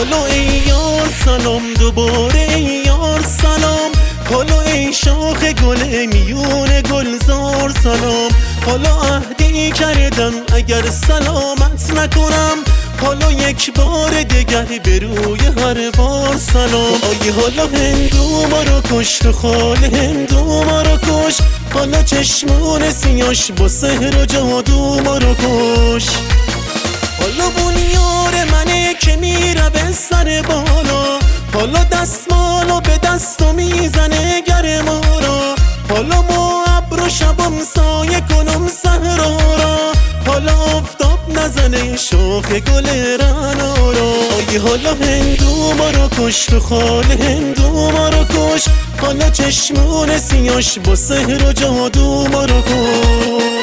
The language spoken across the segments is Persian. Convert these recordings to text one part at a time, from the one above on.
حالا ای یار سلام، دوباره ای یار سلام. حالا ای شاخ گل میون گلزار سلام. حالا عهدی کردم اگر سلامت نکنم، حالا یک بار دگر به روی هر بار سلام. آی حالا هندو ما رو کشت و خال هندو ما رو کش، حالا چشمون سیاش با سحر و جادو ما رو کش. حالا اون یار منه که میره به سر بالا، حالا دستمالو به دستو میزنه گرما را. حالا ما ابر و شبم سایه کنم صحرا را، حالا آفتاب نزنه شاخ گل رعنا را. آی حالا هندو ما رو کشت و خال هندو ما رو کش، حالا چشمون سیاش با سحر و جادو ما رو کش.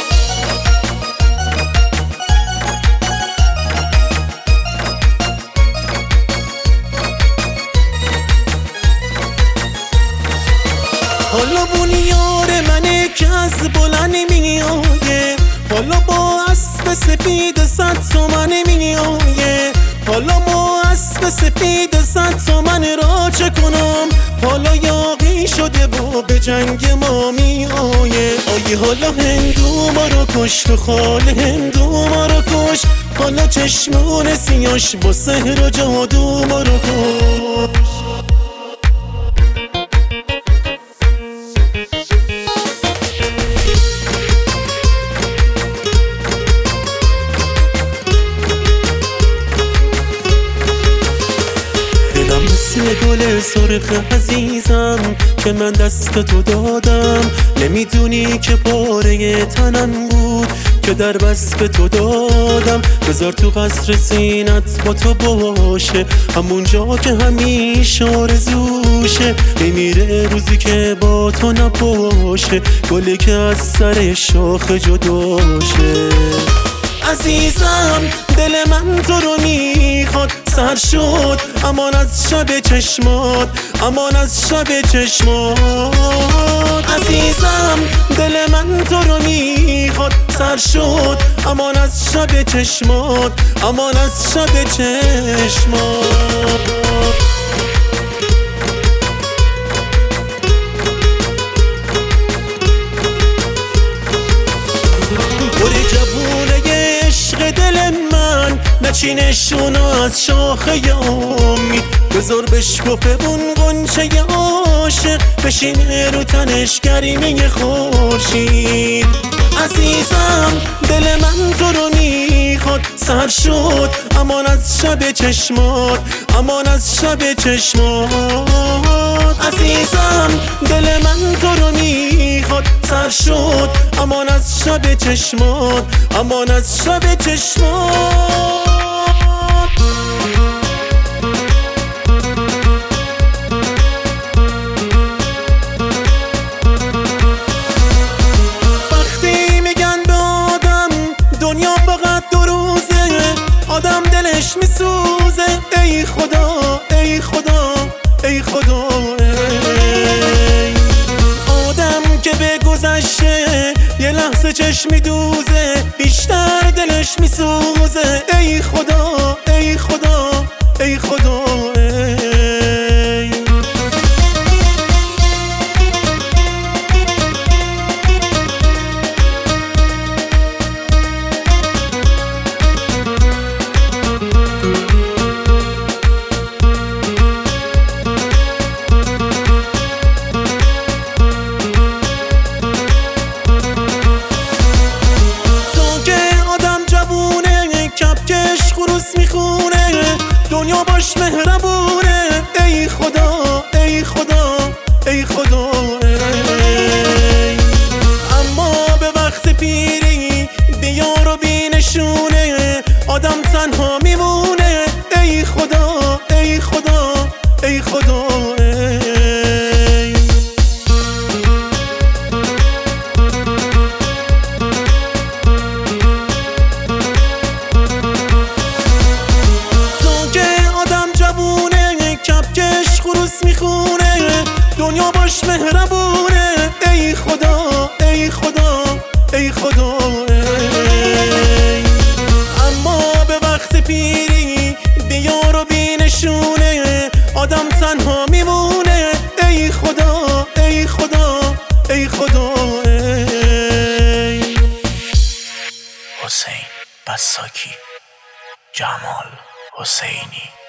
حالا اون یار منه که از بلند میآیه، حالا با اسب سفید 100 تومن میآیه. حالا ما اسب سفید 100 تومن را چه کنم، حالا یاغی شده و به جنگ ما میآیه. آی حالا هندو ما رو کشت و خال هندو ما رو کش، حالا چشمون سیاش با سحر و جادو ما رو کش. گل سرخ عزیزم که من دست تو دادم، نمیدونی که پاره تنم بود که در وصف تو دادم. بذار تو قصر سینت با تو باشه، همون جا که همیشه آرزوشه. میمیره روزی که با تو نباشه، گلی که از سر شاخ جداشه. عزیزم دل من تو رو میخواد، سر شد امان از شب چشمات، امان از شب چشمات. عزیزم دل من تو رو میخواد، سر شد امان از شب چشمات، امان از شب چشمات. نچینشون از شاخه امید، بذار بشکفه اون غنچه عاشق، بشینه رو تنش گریمه خورشید. عزیزم دل من تو رو میخواد، سر شد امان از شب چشمات، امان از شب چشمات. عزیزم دل من تو رو میخواد، سر شد امان از شب چشمات، امان از شب چشمات. وقتی میگن به آدم دنیا فقط 2 روزه، آدم دلش میسوزه. ای خدا ای خدا ای خدا، آدم که به گذشته یه لحظه چشم میدوزه، بیشتر دلش میسوزه. ای خدا ای خدا ای خدا. کپکش خروس میخونه، دنیا باش مهربونه. ای خدا ای خدا ای خدا. اما به وقت پیری بیار و بینشونه، آدم تنها میمونه. ای خدا ای خدا ای خدا. کپکش خروس میخونه، دنیا باش مهربونه. ای خدا ای خدا ای خدا. اما به وقت پیری بیار و بینه نواساکی، جمال حسینی.